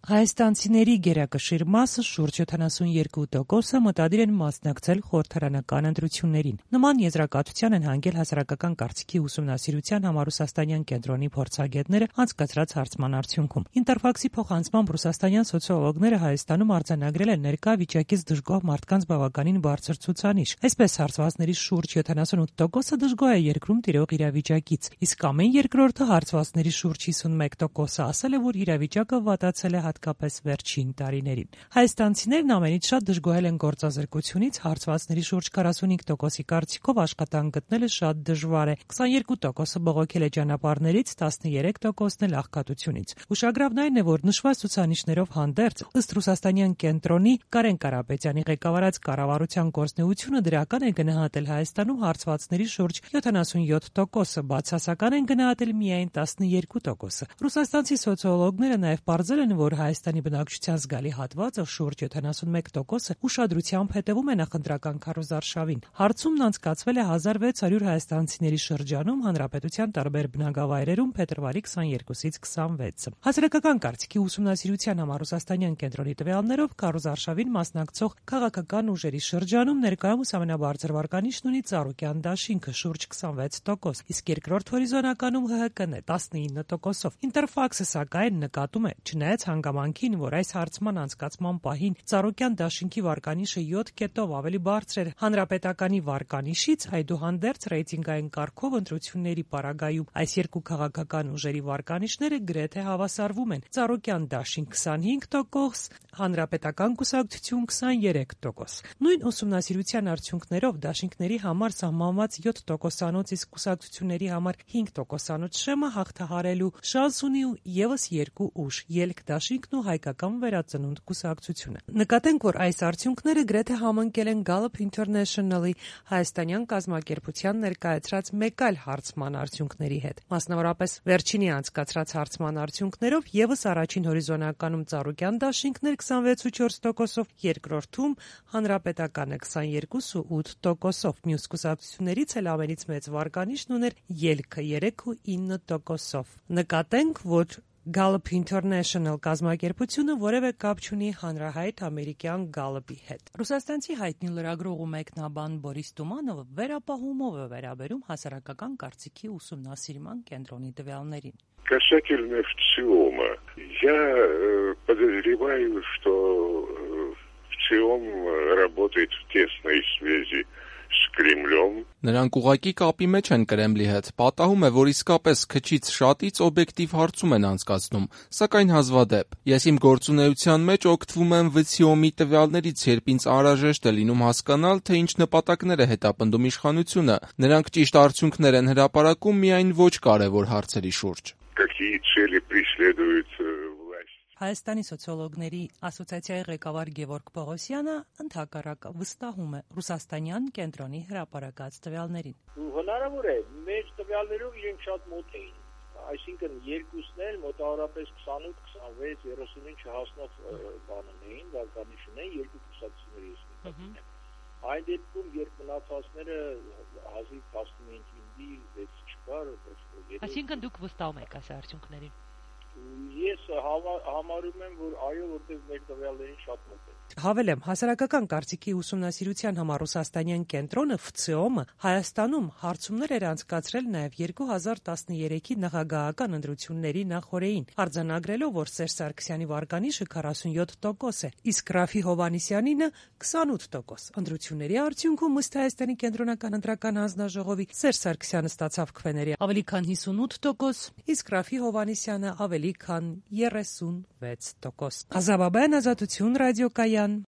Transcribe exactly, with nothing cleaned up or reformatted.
Հայաստանցիների գերակշիռ մասը շուրջ յոթանասունյոթ տոկոսը մտադիր են մասնակցել խորհրդարանական ընտրություններին։ Նման եզրակացության են հանգել հասարակական կարծիքի ուսումնասիրության համառուսաստանյան կենտրոնի փորձագետները անցկացրած հարցման արդյունքում։ Ինտերֆաքսի փոխանցմամբ ռուսաստանյան սոցիոլոգները Հայաստանում արձանագրել են ներկա վիճակից դժգոհ մարդկանց բավականին բարձր ցուցանիշ։ Այսպես հարցվածների շուրջ յոթանասունութ տոկոսը դժգոհ է երկրում տիրող իրավիճակից, իսկ ամեն երկրորդը հարցվածների շուրջ հիսունմեկ տոկոսը ասել է, որ իրավիճակը վատացել է հատկապես վերջին տարիներին։ Հայաստանցիներն ամենից շատ դժգոհել են գործազրկությունից, հարցվածների շուրջ քառասունհինգ տոկոսի կարծիքով աշխատանք գտնելը շատ դժվար է, քսաներկու տոկոսը բողոքել է ճանապարհներից, տասներեք տոկոսն էլ աղքատությունից։ Ուշագրավն այն է, որ նշված ցուցանիշներով հանդերձ, ըստ ռուսաստանյան կենտրոնի Կարեն Կարապետյանի ղեկավարած կառավարության գործունեությունը դրական է գնահատել Հայաստանում հարցվածների շուրջ յոթանասունյոթ տոկոսը, բացասական են գնահատել միայն տասներկու տոկոսը։ Ռուսաստանցի սոցիոլոգները նաև պարզել են, որ Հայաստանի բնակչության զգալի հատվածը շուրջ յոթանասունմեկ տոկոսը ուշադրությամբ հետևում է նախընտրական քարոզարշավին։ Հարցումն անցկացվել է հազար վեց հարյուր հայաստանցիների շրջանում հանրապետության տարբեր բնակավայրերում փետրվարի քսաներկուսից քսանվեցը։ Հասարակական կարծիքի ուսումնասիրության համառուսաստանյան կենտրոնի տվյալներով քարոզարշավին մասնակցող քաղաքական ուժերի շրջանում ներկայումս ամենաբարձր վարկանիշն ունի Ծառուկյան դաշինքը շուրջ քսանվեց տոկոս, իսկ երկրորդ հորիզոնականում ՀՀԿ-ն է տասնինը տոկոսով։ Ինտերֆաքսը սակայն նկատում է, չնայած հանգամանքին, որ այս հարցման անցկացման պահին Ծառուկյան դաշինքի վարկանիշը յոթ կետով ավելի բարձր էր հանրապետականի վարկանիշից, այդուհանդերձ ռեյտինգային կարգով ընտրությունների պարագայում այս երկու քաղաքական ուժերի վարկանիշները գրեթե հավասարվում են։ Ծառուկյան դաշինք քսանհինգ տոկոս, հանրապետական կուսակցություն քսաներեք տոկոս։ Նույն ուսումնասիրության արդյունքներով դաշինքների համար սահմանված յոթ տոկոսանոց, իսկ կուսակցությունների համար հինգ տոկոսանոց շեմը հաղթահարելու շանս ունի ևս երկու ուժ՝ Ելք դաշինքն ու Հայկական վերածնունդ կուսակցությունը։ Նկատենք, որ այս արդյունքները գրեթե համընկել են Gallup International-ի հայաստանյան կազմակերպության ներկայացրած մեկ այլ հարցման արդյունքների հետ։ Մասնավորապես, վերջինի անցկացրած հարցման արդյունքներով ևս առաջին հորիզոնականում Ծառուկյան դաշինքն էր քսանվեցուչորս տոկոսով, երկրորդում հանրապետականը քսաներկուսուութ տոկոսով, մյուս կուսակցություններից էլ ամենից մեծ վարկանիշն ուներ Ելքը երեքուինը տոկոսով։ Նկատենք, որ Gallup International կազմակերպությունը որևէ կապ չունի հանրահայտ ամերիկյան Gallup-ի հետ։ Ռուսաստանցի հայտնի լրագրող ու մեկնաբան Բորիս Տումանովը վերապահումով է վերաբերում հասարակական կարծիքի ուսումնասիրման կենտրոնի տվյալներին։ Касательно ВЦИОМа, я подозреваю, что ВЦИОМ работает в тесной связи с Кремлем. Նրանք ուղղակի կապի մեջ են Կրեմլի հետ։ Պատահում է, որ իսկապես քչից շատից օբյեկտիվ հարցում են անցկացնում, սակայն հազվադեպ։ Ես իմ գործունեության մեջ օգտվում եմ ՎՑԻՕՄ-ի տվյալներից, երբ ինձ անհրաժեշտ է լինում հասկանալ, թե ինչ նպատակներ է հետապնդում իշխանությունը։ Նրանք ճիշտ արդյունքներ են հրապարակում միայն ոչ կարևոր հարցերի շուրջ։ Какие цели преследует власть? Հայաստանի սոցիոլոգների ասոցիացիայի ղեկավար Գևորգ Պողոսյանը ընդհակառակը վստահում է ռուսաստանյան կենտրոնի հրապարակած տվյալներին։ Հնարավոր է, մեր տվյալներով իրենք շատ մոտ էին, այսինքն երկուսն էլ մոտավորապես քսանութ, քսանվեց, երեսունին չհասնող բանն էին, վարկանիշ ունեին երկու կուսակցությունների իսկական։ Այն դեպքում, երբ մնացածները հազիվ տասնհինգի վեց չկար, այսինքն դուք վստահում եք այս արդյունքներին։ Ես համարում եմ, որ այո, որտեղ մեր տվյալներին շատ մոտ է։ Հավելեմ, հասարակական կարծիքի ուսումնասիրության համառուսաստանյան կենտրոնը ՎՑԻՕՄ-ը Հայաստանում հարցումներ էր անցկացրել նաև երկու հազար տասներեքի նախագահական ընտրությունների նախօրեին, արձանագրելով, որ Սերժ Սարգսյանի վարկանիշը քառասունյոթ տոկոս է, իսկ Ռաֆի Հովհաննիսյանինը քսանութ տոկոս։ Ընտրությունների արդյունքում ըստ Հայաստանի կենտրոնական ընտրական հանձնաժողովի Սերժ Սարգսյանը ստացավ քվեների ավելի քան հիսունութ տոկոս, իսկ Ռաֆի Հովհաննիսյանը ավելի քան երեսունվեց տոկոս։ Ազատաբան, Ազատություն, ռադիոկայան։